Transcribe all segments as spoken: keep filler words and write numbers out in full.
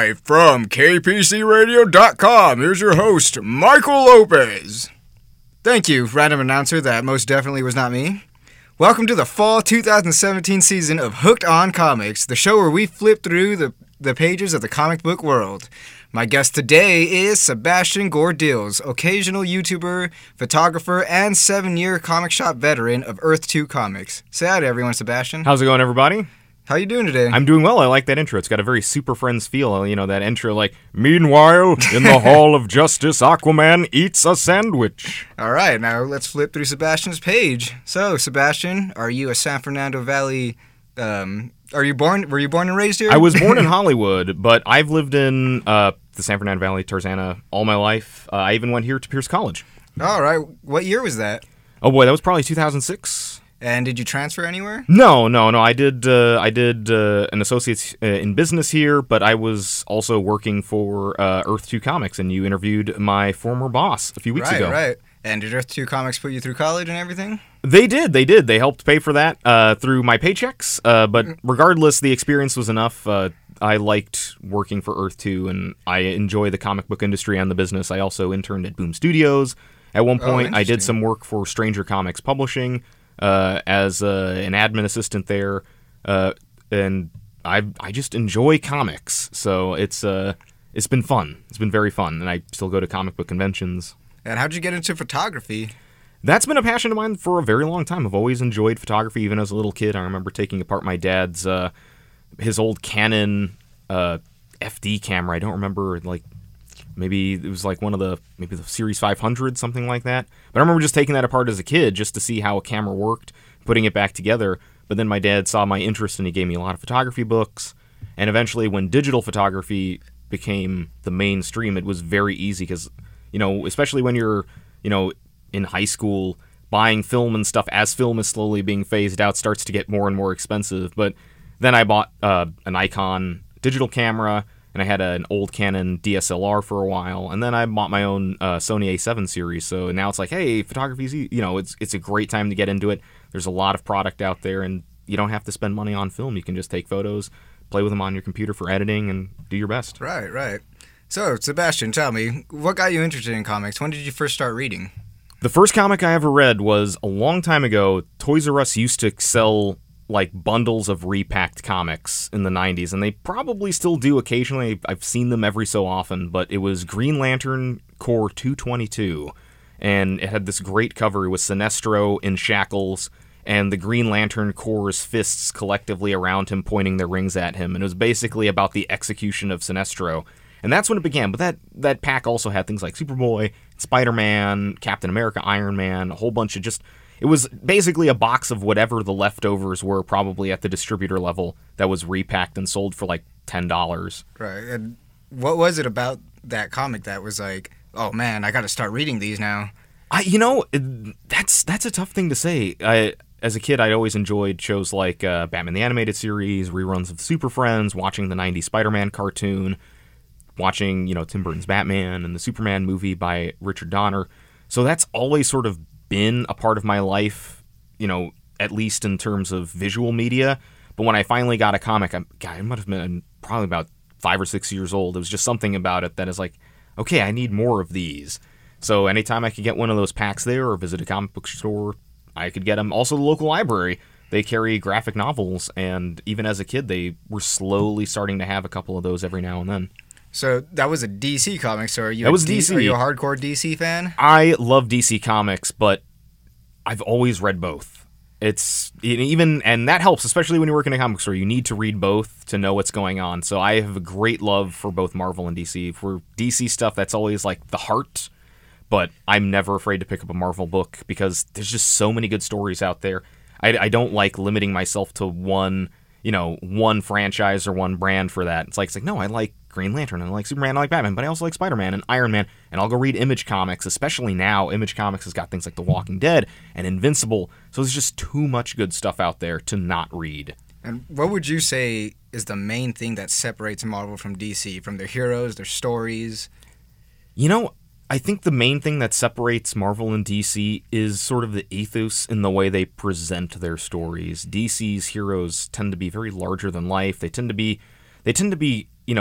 Live from K P C radio dot com, here's your host, Michael Lopez. Thank you, random announcer that most definitely was not me. Welcome to the fall two thousand seventeen season of Hooked on Comics, the show where we flip through the, the pages of the comic book world. My guest today is Sebastian Gordills, occasional YouTuber, photographer, and seven-year comic shop veteran of Earth two Comics. Say hi to everyone, Sebastian. How's it going, everybody? How you doing today? I'm doing well. I like that intro. It's got a very Super Friends feel. You know, that intro like, meanwhile, in the Hall of Justice, Aquaman eats a sandwich. All right, now let's flip through Sebastian's page. So, Sebastian, are you a San Fernando Valley... Um, are you born? Were you born and raised here? I was born in Hollywood, but I've lived in uh, the San Fernando Valley, Tarzana, all my life. Uh, I even went here to Pierce College. All right. What year was that? Oh boy, that was probably two thousand six. And did you transfer anywhere? No, no, no. I did. Uh, I did uh, an associate's uh, in business here, but I was also working for uh, Earth two Comics, and you interviewed my former boss a few weeks right, ago. Right, right. And did Earth two Comics put you through college and everything? They did. They did. They helped pay for that uh, through my paychecks. Uh, but regardless, the experience was enough. Uh, I liked working for Earth two, and I enjoy the comic book industry and the business. I also interned at Boom Studios. At one point, oh, I did some work for Stranger Comics Publishing. Uh, as uh, an admin assistant there, uh, and I I just enjoy comics, so it's uh it's been fun. It's been very fun, and I still go to comic book conventions. And how'd you get into photography? That's been a passion of mine for a very long time. I've always enjoyed photography, even as a little kid. I remember taking apart my dad's uh, his old Canon uh, F D camera. I don't remember like. Maybe it was like one of the, maybe the Series five hundred, something like that. But I remember just taking that apart as a kid just to see how a camera worked, putting it back together. But then my dad saw my interest and he gave me a lot of photography books. And eventually when digital photography became the mainstream, it was very easy because, you know, especially when you're, you know, in high school, buying film and stuff as film is slowly being phased out starts to get more and more expensive. But then I bought uh, an Nikon digital camera. And I had an old Canon D S L R for a while, and then I bought my own uh, Sony A seven series. So now it's like, hey, photography's, you know, it's it's a great time to get into it. There's a lot of product out there, and you don't have to spend money on film. You can just take photos, play with them on your computer for editing, and do your best. Right, right. So, Sebastian, tell me, what got you interested in comics? When did you first start reading? The first comic I ever read was a long time ago. Toys R Us used to sell like bundles of repacked comics in the nineties, and they probably still do occasionally. I've seen them every so often, but it was Green Lantern Corps two twenty-two, and it had this great cover. It was Sinestro in shackles, and the Green Lantern Corps' fists collectively around him pointing their rings at him, and it was basically about the execution of Sinestro. And that's when it began, but that, that pack also had things like Superboy, Spider-Man, Captain America, Iron Man, a whole bunch of just... It was basically a box of whatever the leftovers were, probably at the distributor level, that was repacked and sold for like ten dollars. Right. And what was it about that comic that was like, oh man, I got to start reading these now? I, you know, that's that's a tough thing to say. I, as a kid, I always enjoyed shows like uh, Batman the Animated Series, reruns of Super Friends, watching the nineties Spider-Man cartoon, watching, you know, Tim Burton's Batman and the Superman movie by Richard Donner. So that's always sort of been a part of my life, you know, at least in terms of visual media. But when I finally got a comic, I'm, God, I might have been probably about five or six years old. It was just something about it that is like, okay, I need more of these. So anytime I could get one of those packs there or visit a comic book store, I could get them. Also, the local library, they carry graphic novels, and even as a kid, they were slowly starting to have a couple of those every now and then. So that was a D C comic. So are you? That a was D- D C. Are you a hardcore D C fan? I love D C Comics, but I've always read both. It's even, and that helps, especially when you work in a comic store. You need to read both to know what's going on. So I have a great love for both Marvel and D C. For D C stuff, that's always like the heart. But I'm never afraid to pick up a Marvel book because there's just so many good stories out there. I, I don't like limiting myself to one, you know, one franchise or one brand for that. It's like, it's like, no, I like Green Lantern, and I like Superman, I like Batman, but I also like Spider-Man and Iron Man, and I'll go read Image Comics, especially now. Image Comics has got things like The Walking Dead and Invincible, so there's just too much good stuff out there to not read. And what would you say is the main thing that separates Marvel from D C, from their heroes, their stories? You know, I think the main thing that separates Marvel and D C is sort of the ethos in the way they present their stories. D C's heroes tend to be very larger than life. They tend to be, they tend to be, you know,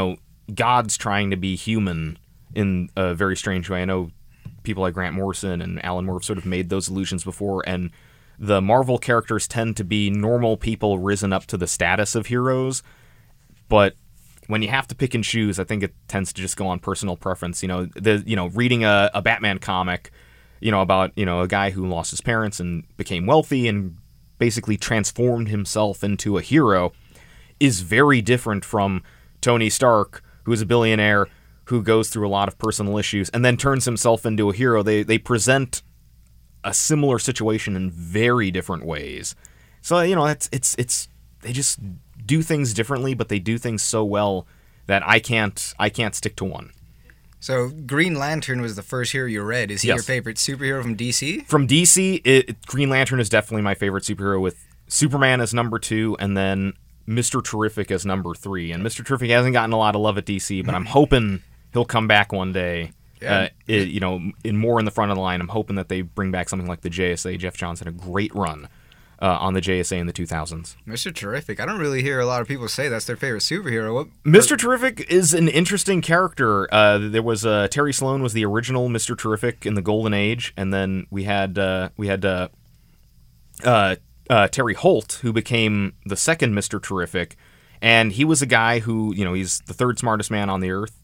gods trying to be human in a very strange way. I know people like Grant Morrison and Alan Moore have sort of made those allusions before, and the Marvel characters tend to be normal people risen up to the status of heroes, but when you have to pick and choose, I think it tends to just go on personal preference. You know, the you know, reading a, a Batman comic, you know, about, you know, a guy who lost his parents and became wealthy and basically transformed himself into a hero is very different from Tony Stark, who is a billionaire who goes through a lot of personal issues and then turns himself into a hero. They they present a similar situation in very different ways. So, you know, it's it's it's they just do things differently, but they do things so well that I can't I can't stick to one. So Green Lantern was the first hero you read. Is he Yes. your favorite superhero from D C? From D C, it, Green Lantern is definitely my favorite superhero, with Superman as number two and then Mister Terrific as number three. And Mister Terrific hasn't gotten a lot of love at D C, but I'm hoping he'll come back one day. Yeah. Uh, it, you know, in more in the front of the line. I'm hoping that they bring back something like the J S A. Jeff Johns had a great run uh, on the J S A in the two thousands. Mister Terrific. I don't really hear a lot of people say that's their favorite superhero. What? Mister Terrific is an interesting character. Uh, there was uh, Terry Sloan was the original Mister Terrific in the Golden Age, and then we had uh, we had uh, uh, uh, Terry Holt, who became the second Mister Terrific, and he was a guy who, you know, he's the third smartest man on the earth.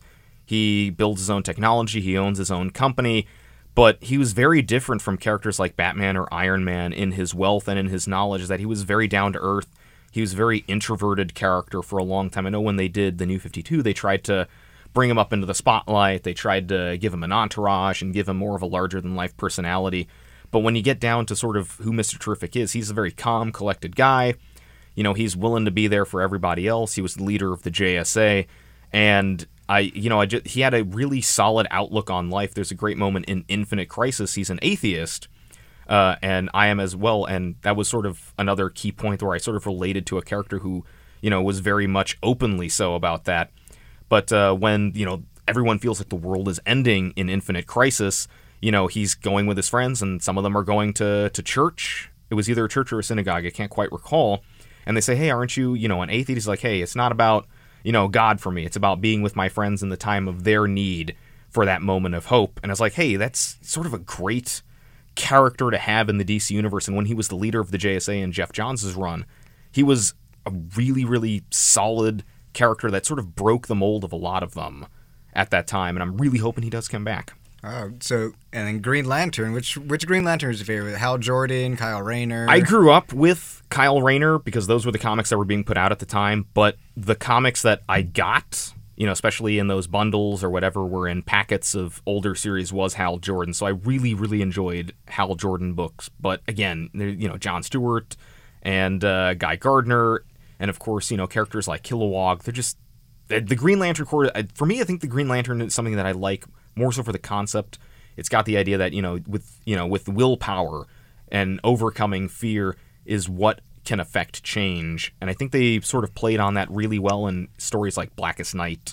He builds his own technology. He owns his own company. But he was very different from characters like Batman or Iron Man in his wealth and in his knowledge, that he was very down to earth. He was a very introverted character for a long time. I know when they did the New fifty-two, they tried to bring him up into the spotlight. They tried to give him an entourage and give him more of a larger-than-life personality. But when you get down to sort of who Mister Terrific is, he's a very calm, collected guy. You know, he's willing to be there for everybody else. He was the leader of the J S A. And I, you know, I just, he had a really solid outlook on life. There's a great moment in Infinite Crisis. He's an atheist, uh, and I am as well. And that was sort of another key point where I sort of related to a character who, you know, was very much openly so about that. But uh, when, you know, everyone feels like the world is ending in Infinite Crisis, you know, he's going with his friends, and some of them are going to, to church. It was either a church or a synagogue. I can't quite recall. And they say, hey, aren't you, you know, an atheist? He's like, hey, it's not about, you know, God for me. It's about being with my friends in the time of their need for that moment of hope. And I was like, hey, that's sort of a great character to have in the D C universe. And when he was the leader of the J S A in Jeff Johns' run, he was a really, really solid character that sort of broke the mold of a lot of them at that time. And I'm really hoping he does come back. Oh, so, and then Green Lantern. Which which Green Lantern is your favorite? Hal Jordan, Kyle Rayner? I grew up with Kyle Rayner because those were the comics that were being put out at the time. But the comics that I got, you know, especially in those bundles or whatever, were in packets of older series, was Hal Jordan. So I really, really enjoyed Hal Jordan books. But again, you know, John Stewart and uh, Guy Gardner, and of course, you know, characters like Kilowog. They're just the, the Green Lantern Corps. For me, I think the Green Lantern is something that I like more so for the concept. It's got the idea that, you know, with you know with willpower and overcoming fear is what can affect change. And I think they sort of played on that really well in stories like Blackest Night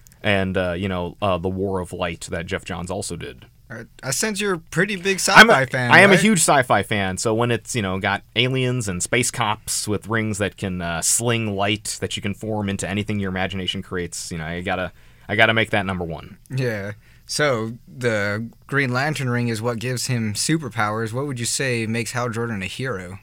and uh, you know uh, the War of Light that Jeff Johns also did. I sense you're a pretty big I'm sci-fi a, fan. I am right? a huge sci-fi fan. So when it's, you know, got aliens and space cops with rings that can uh, sling light that you can form into anything your imagination creates, you know, I gotta I gotta make that number one. Yeah. So the Green Lantern ring is what gives him superpowers. What would you say makes Hal Jordan a hero?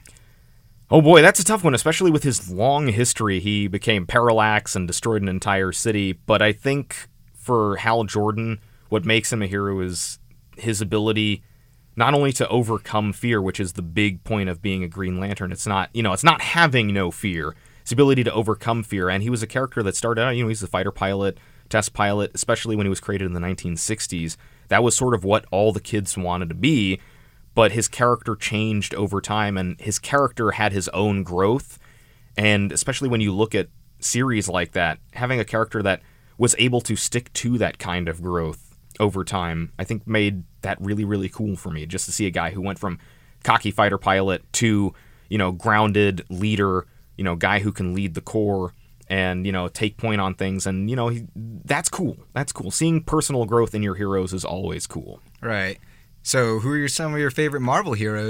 Oh boy, that's a tough one, especially with his long history. He became Parallax and destroyed an entire city. But I think for Hal Jordan, what makes him a hero is his ability not only to overcome fear, which is the big point of being a Green Lantern. It's not, you know, it's not having no fear. It's the ability to overcome fear. And he was a character that started out, you know, he's a fighter pilot, test pilot, especially when he was created in the nineteen sixties. That was sort of what all the kids wanted to be, but his character changed over time, and his character had his own growth. And especially when you look at series like that, having a character that was able to stick to that kind of growth over time, I think made that really, really cool for me, just to see a guy who went from cocky fighter pilot to, you know, grounded leader, you know, guy who can lead the Corps and, you know, take point on things. And, you know, he, that's cool. That's cool. Seeing personal growth in your heroes is always cool. Right. So who are your, some of your favorite Marvel heroes?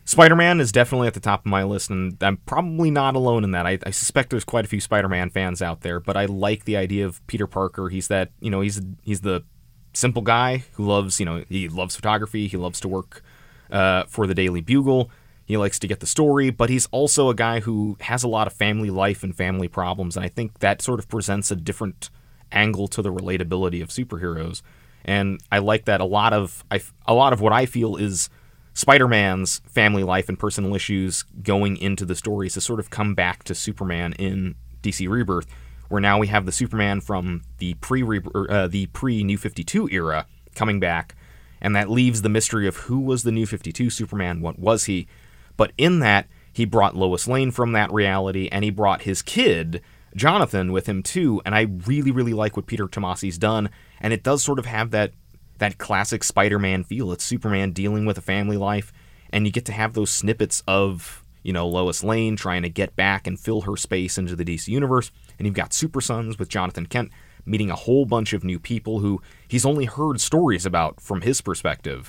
Spider-Man is definitely at the top of my list, and I'm probably not alone in that. I, I suspect there's quite a few Spider-Man fans out there, but I like the idea of Peter Parker. He's that, you know, he's he's the simple guy who loves, you know, he loves photography. He loves to work uh, for the Daily Bugle. He likes to get the story, but he's also a guy who has a lot of family life and family problems, and I think that sort of presents a different angle to the relatability of superheroes. And I like that a lot of I, a lot of what I feel is Spider-Man's family life and personal issues going into the stories has sort of come back to Superman in D C Rebirth, where now we have the Superman from the pre uh, the pre New fifty-two era coming back, and that leaves the mystery of who was the New fifty-two Superman, what was he? But in that, he brought Lois Lane from that reality, and he brought his kid, Jonathan, with him too, and I really, really like what Peter Tomasi's done, and it does sort of have that that classic Spider-Man feel. It's Superman dealing with a family life, and you get to have those snippets of, you know, Lois Lane trying to get back and fill her space into the D C Universe, and you've got Super Sons with Jonathan Kent meeting a whole bunch of new people who he's only heard stories about from his perspective.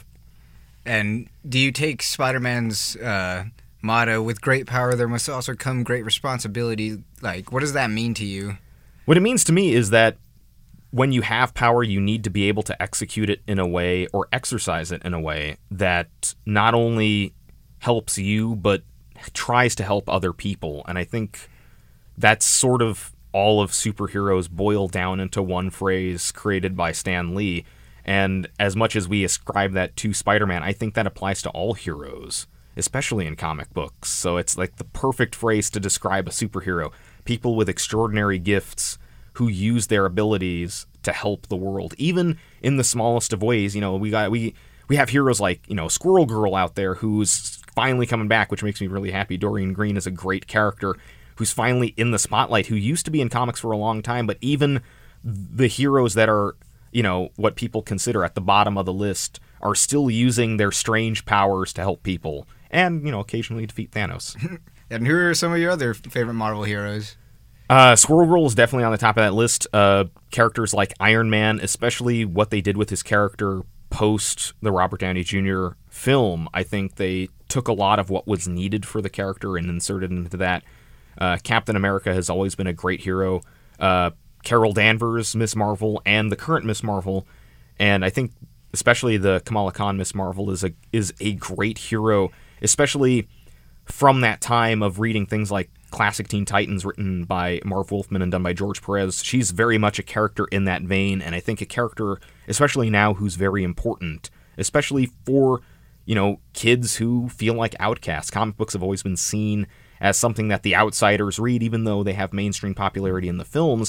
And do you take Spider-Man's uh, motto, with great power there must also come great responsibility, like, what does that mean to you? What it means to me is that when you have power, you need to be able to execute it in a way or exercise it in a way that not only helps you, but tries to help other people. And I think that's sort of all of superheroes boil down into one phrase created by Stan Lee. And as much as we ascribe that to Spider-Man, I think that applies to all heroes, especially in comic books. So it's like the perfect phrase to describe a superhero. People with extraordinary gifts who use their abilities to help the world, even in the smallest of ways. You know, we got we we have heroes like, you know, Squirrel Girl out there who's finally coming back, which makes me really happy. Doreen Green is a great character who's finally in the spotlight, who used to be in comics for a long time, but even the heroes that are, you know, what people consider at the bottom of the list are still using their strange powers to help people and, you know, occasionally defeat Thanos. And who are some of your other favorite Marvel heroes? Uh, Squirrel Girl is definitely on the top of that list. Uh, characters like Iron Man, especially what they did with his character post the Robert Downey Junior film, I think they took a lot of what was needed for the character and inserted into that. Uh, Captain America has always been a great hero. Uh, Carol Danvers, Miss Marvel, and the current Miss Marvel, and I think especially the Kamala Khan Miss Marvel is a is a great hero, especially from that time of reading things like Classic Teen Titans written by Marv Wolfman and done by George Perez. She's very much a character in that vein, and I think a character, especially now, who's very important, especially for, you know, kids who feel like outcasts. Comic books have always been seen as something that the outsiders read, even though they have mainstream popularity in the films.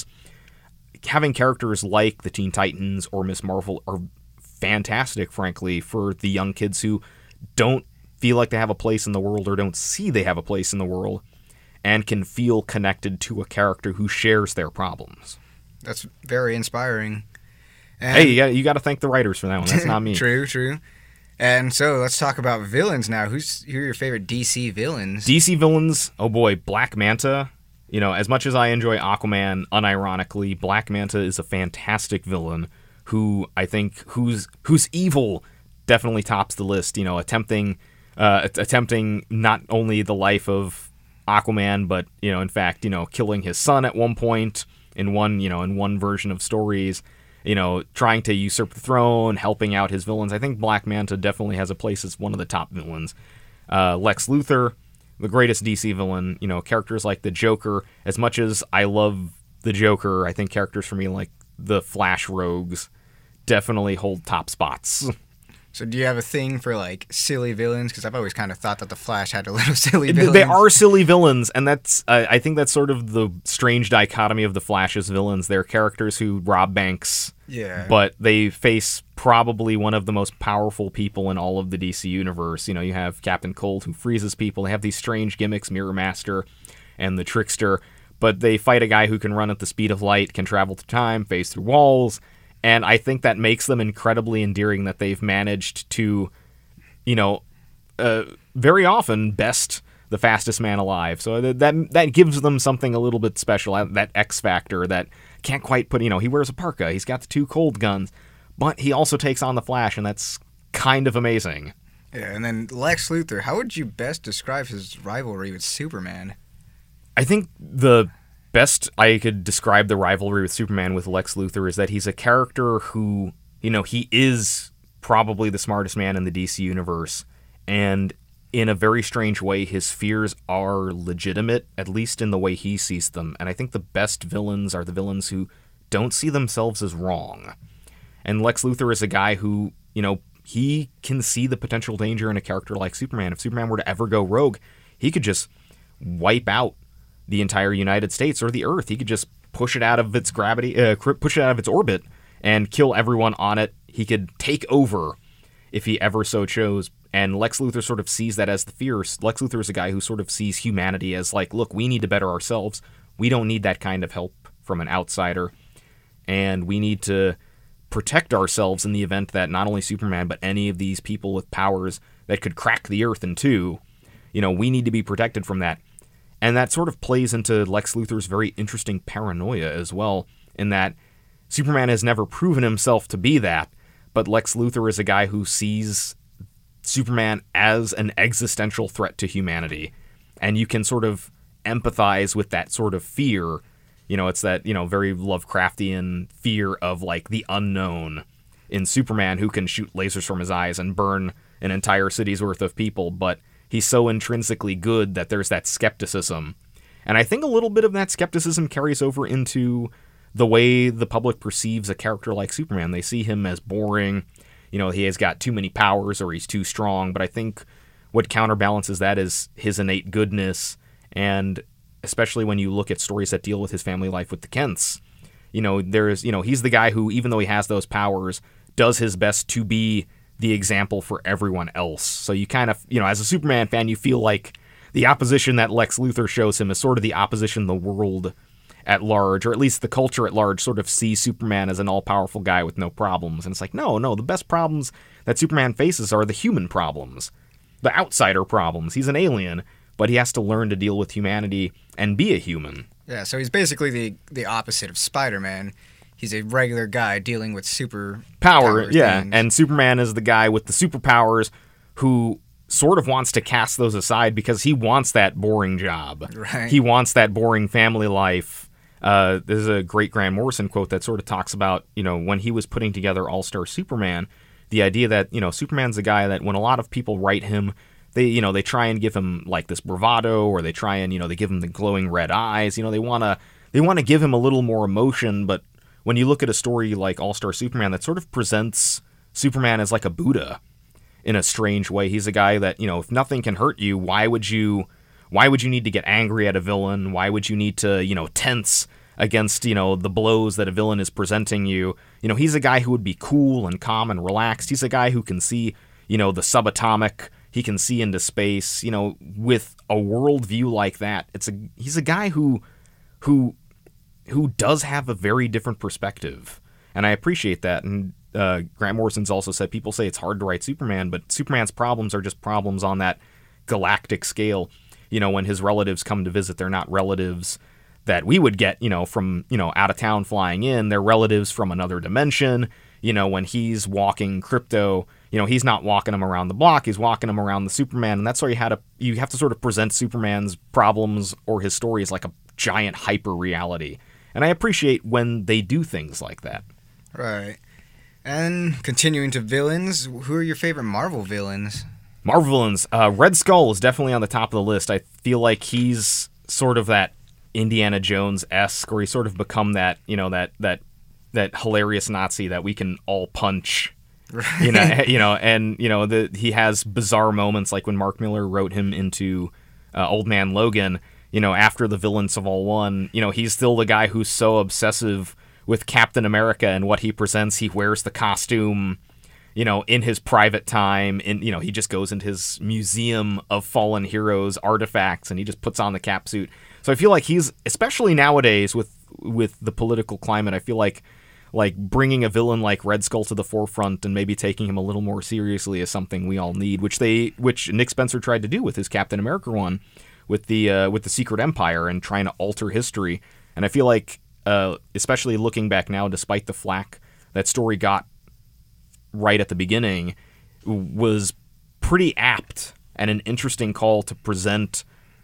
Having characters like the Teen Titans or Miss Marvel are fantastic, frankly, for the young kids who don't feel like they have a place in the world or don't see they have a place in the world and can feel connected to a character who shares their problems. That's very inspiring. And hey, you got, you got to thank the writers for that one. That's not me. True, true. And so let's talk about villains now. Who's who are your favorite D C villains? D C villains, oh boy, Black Manta. You know, as much as I enjoy Aquaman, unironically, Black Manta is a fantastic villain who I think whose whose evil definitely tops the list. You know, attempting uh, attempting not only the life of Aquaman, but, you know, in fact, you know, killing his son at one point in one, you know, in one version of stories. You know, trying to usurp the throne, helping out his villains. I think Black Manta definitely has a place as one of the top villains. Uh, Lex Luthor, the greatest D C villain. You know, characters like the Joker. As much as I love the Joker, I think characters for me like the Flash Rogues definitely hold top spots. So do you have a thing for, like, silly villains? Because I've always kind of thought that the Flash had a little silly villains. They are silly villains, and that's uh, I think that's sort of the strange dichotomy of the Flash's villains. They're characters who rob banks, yeah, but they face probably one of the most powerful people in all of the D C universe. You know, you have Captain Cold who freezes people. They have these strange gimmicks, Mirror Master and the Trickster, but they fight a guy who can run at the speed of light, can travel through time, phase through walls. And I think that makes them incredibly endearing, that they've managed to, you know, uh, very often best the fastest man alive. So that, that that gives them something a little bit special, that X factor that can't quite put, you know, he wears a parka, he's got the two cold guns, but he also takes on the Flash, and that's kind of amazing. Yeah, and then Lex Luthor, how would you best describe his rivalry with Superman? I think the best I could describe the rivalry with Superman with Lex Luthor is that he's a character who, you know, he is probably the smartest man in the D C universe, and in a very strange way, his fears are legitimate, at least in the way he sees them. And I think the best villains are the villains who don't see themselves as wrong. And Lex Luthor is a guy who, you know, he can see the potential danger in a character like Superman. If Superman were to ever go rogue, he could just wipe out the entire United States or the Earth. He could just push it out of its gravity, uh, push it out of its orbit, and kill everyone on it. He could take over if he ever so chose. And Lex Luthor sort of sees that as the fear. Lex Luthor is a guy who sort of sees humanity as like, look, we need to better ourselves. We don't need that kind of help from an outsider. And we need to protect ourselves in the event that not only Superman, but any of these people with powers that could crack the Earth in two, you know, we need to be protected from that. And that sort of plays into Lex Luthor's very interesting paranoia as well, in that Superman has never proven himself to be that, but Lex Luthor is a guy who sees Superman as an existential threat to humanity. And you can sort of empathize with that sort of fear. You know, it's that, you know, very Lovecraftian fear of, like, the unknown in Superman, who can shoot lasers from his eyes and burn an entire city's worth of people, but he's so intrinsically good that there's that skepticism. And I think a little bit of that skepticism carries over into the way the public perceives a character like Superman. They see him as boring, you know, he has got too many powers or he's too strong, but I think what counterbalances that is his innate goodness, and especially when you look at stories that deal with his family life with the Kents. You know, there's, you know, he's the guy who, even though he has those powers, does his best to be the example for everyone else. So you kind of, you know, as a Superman fan, you feel like the opposition that Lex Luthor shows him is sort of the opposition the world at large, or at least the culture at large, sort of sees Superman as an all-powerful guy with no problems. And it's like, no, no, the best problems that Superman faces are the human problems, the outsider problems. He's an alien, but he has to learn to deal with humanity and be a human. Yeah, so he's basically the, the opposite of Spider-Man. He's a regular guy dealing with super power. power Yeah, things. And Superman is the guy with the superpowers who sort of wants to cast those aside because he wants that boring job. Right. He wants that boring family life. Uh, there's a great Grant Morrison quote that sort of talks about, you know, when he was putting together All-Star Superman, the idea that, you know, Superman's a guy that when a lot of people write him, they, you know, they try and give him like this bravado, or they try and, you know, they give him the glowing red eyes. You know, they want to they want to give him a little more emotion. But when you look at a story like All-Star Superman that sort of presents Superman as like a Buddha in a strange way, he's a guy that, you know, if nothing can hurt you, why would you why would you need to get angry at a villain? Why would you need to, you know, tense against, you know, the blows that a villain is presenting you? You know, he's a guy who would be cool and calm and relaxed. He's a guy who can see, you know, the subatomic. He can see into space, you know, with a worldview like that. It's a he's a guy who who who does have a very different perspective, and I appreciate that. And uh, Grant Morrison's also said people say it's hard to write Superman, but Superman's problems are just problems on that galactic scale. You know, when his relatives come to visit, they're not relatives that we would get, you know, from, you know, out of town flying in. They're relatives from another dimension. You know, when he's walking Crypto, you know, he's not walking him around the block, he's walking him around the Superman, and that's why you had to you have to sort of present Superman's problems or his story as like a giant hyper reality. And I appreciate when they do things like that. Right. And continuing to villains, who are your favorite Marvel villains? Marvel villains, uh, Red Skull is definitely on the top of the list. I feel like he's sort of that Indiana Jones-esque, or he's sort of become that, you know, that that that hilarious Nazi that we can all punch. Right. You know, you know, and you know, the he has bizarre moments like when Mark Miller wrote him into uh, Old Man Logan. You know, after the villain Civil One, you know, he's still the guy who's so obsessive with Captain America and what he presents. He wears the costume, you know, in his private time. And, you know, he just goes into his museum of fallen heroes artifacts and he just puts on the cap suit. So I feel like he's, especially nowadays with with the political climate, I feel like like bringing a villain like Red Skull to the forefront and maybe taking him a little more seriously is something we all need, which they which Nick Spencer tried to do with his Captain America one, with the uh, with the Secret Empire and trying to alter history. And I feel like, uh, especially looking back now, despite the flack that story got right at the beginning, was pretty apt and an interesting call to present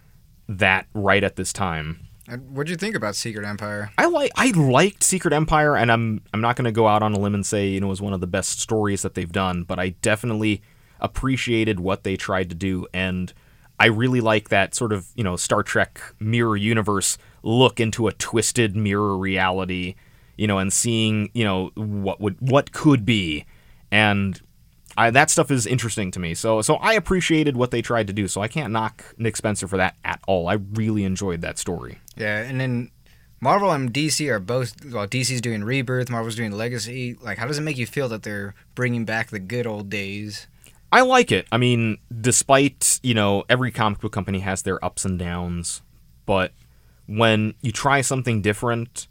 that right at this time. What'd you think about Secret Empire? I like I liked Secret Empire, and I'm I'm not going to go out on a limb and say, you know, it was one of the best stories that they've done, but I definitely appreciated what they tried to do, and I really like that sort of, you know, Star Trek mirror universe look into a twisted mirror reality, you know, and seeing, you know, what would what could be, and I, that stuff is interesting to me. So so I appreciated what they tried to do. So I can't knock Nick Spencer for that at all. I really enjoyed that story. Yeah, and then Marvel and D C are both, well, D C's doing Rebirth, Marvel's doing Legacy. Like, how does it make you feel that they're bringing back the good old days? I like it. I mean, despite, you know, every comic book company has their ups and downs, but when you try something different,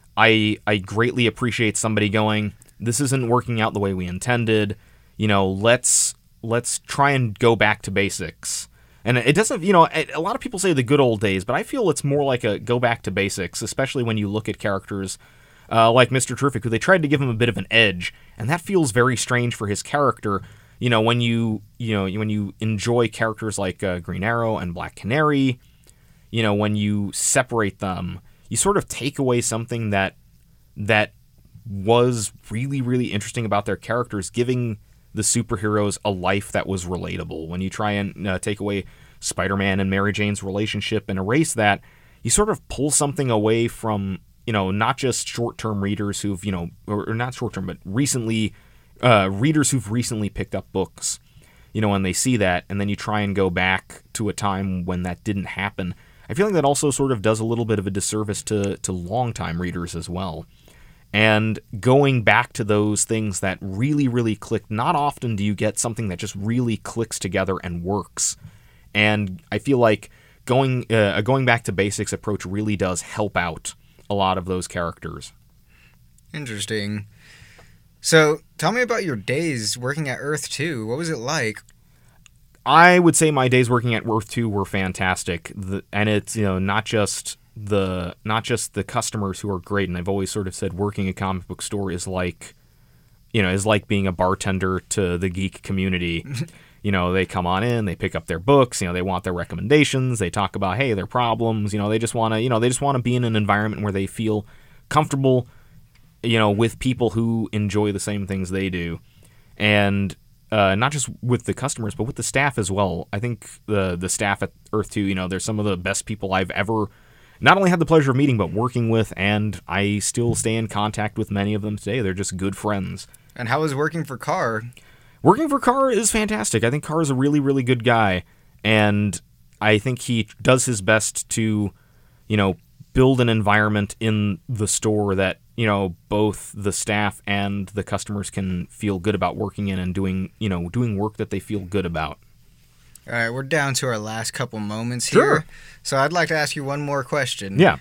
I I greatly appreciate somebody going, this isn't working out the way we intended. You know, let's let's try and go back to basics. And it doesn't, you know, a lot of people say the good old days, but I feel it's more like a go back to basics, especially when you look at characters uh, like Mister Terrific, who they tried to give him a bit of an edge, and that feels very strange for his character. You know, when you, you know, when you enjoy characters like uh, Green Arrow and Black Canary, you know, when you separate them, you sort of take away something that that was really, really interesting about their characters, giving the superheroes a life that was relatable. When you try and uh, take away Spider-Man and Mary Jane's relationship and erase that, you sort of pull something away from, you know, not just short-term readers who've, you know, or, or not short-term, but recently, uh, readers who've recently picked up books, you know, when they see that, and then you try and go back to a time when that didn't happen. I feel like that also sort of does a little bit of a disservice to, to long-time readers as well. And going back to those things that really, really click, not often do you get something that just really clicks together and works. And I feel like going uh, a going back to basics approach really does help out a lot of those characters. Interesting. So tell me about your days working at Earth two. What was it like? I would say my days working at Earth two were fantastic. The, and it's, you know, not just... the not just the customers who are great, and I've always sort of said working a comic book store is like, you know, is like being a bartender to the geek community. You know, they come on in, they pick up their books, you know, they want their recommendations, they talk about, hey, their problems, you know, they just want to, you know, they just want to be in an environment where they feel comfortable, you know, with people who enjoy the same things they do. And uh, not just with the customers, but with the staff as well. I think the the staff at Earth two, you know, they're some of the best people I've ever not only had the pleasure of meeting, but working with, and I still stay in contact with many of them today. They're just good friends. And how was working for Carr? Working for Carr is fantastic. I think Carr is a really, really good guy, and I think he does his best to, you know, build an environment in the store that, you know, both the staff and the customers can feel good about working in and doing, you know, doing work that they feel good about. All right, we're down to our last couple moments Sure. here. So I'd like to ask you one more question. Yeah.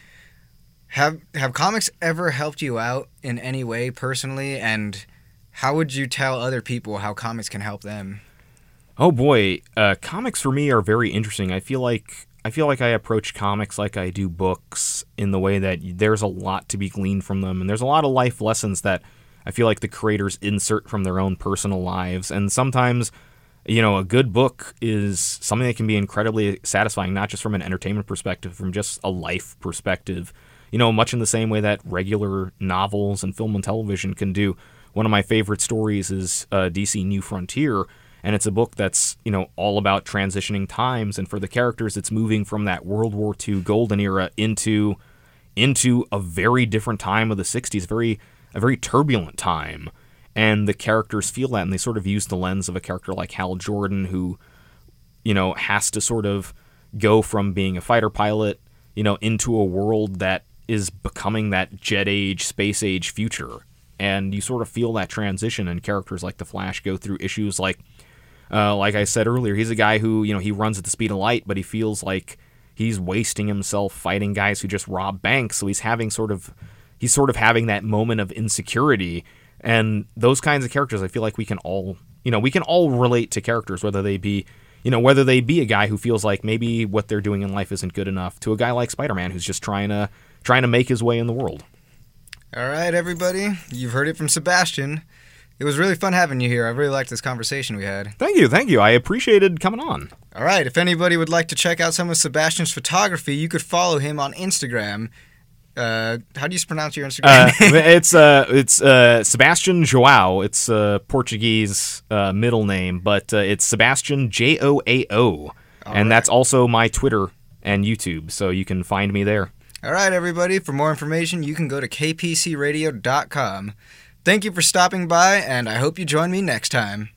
Have have comics ever helped you out in any way personally, and how would you tell other people how comics can help them? Oh boy, uh, comics for me are very interesting. I feel like I feel like I approach comics like I do books, in the way that there's a lot to be gleaned from them, and there's a lot of life lessons that I feel like the creators insert from their own personal lives, and sometimes, you know, a good book is something that can be incredibly satisfying, not just from an entertainment perspective, from just a life perspective. You know, much in the same way that regular novels and film and television can do. One of my favorite stories is uh, D C New Frontier, and it's a book that's, you know, all about transitioning times, and for the characters, it's moving from that World War Two golden era into into a very different time of the sixties, very a very turbulent time. And the characters feel that, and they sort of use the lens of a character like Hal Jordan, who, you know, has to sort of go from being a fighter pilot, you know, into a world that is becoming that jet age, space age future. And you sort of feel that transition, and characters like the Flash go through issues like, uh, like I said earlier, he's a guy who, you know, he runs at the speed of light, but he feels like he's wasting himself fighting guys who just rob banks. So he's having sort of, he's sort of having that moment of insecurity. And those kinds of characters, I feel like we can all, you know, we can all relate to characters, whether they be, you know, whether they be a guy who feels like maybe what they're doing in life isn't good enough, to a guy like Spider-Man who's just trying to trying to make his way in the world. All right, everybody, you've heard it from Sebastian. It was really fun having you here. I really liked this conversation we had. Thank you, thank you. I appreciated coming on. All right, if anybody would like to check out some of Sebastian's photography, you could follow him on Instagram. Uh, how do you pronounce your Instagram? Uh, it's uh, it's uh, Sebastian Joao. It's uh, Portuguese uh, middle name, but uh, it's Sebastian J O A O, and right. That's also my Twitter and YouTube, so you can find me there. All right, everybody. For more information, you can go to k p c radio dot com. Thank you for stopping by, and I hope you join me next time.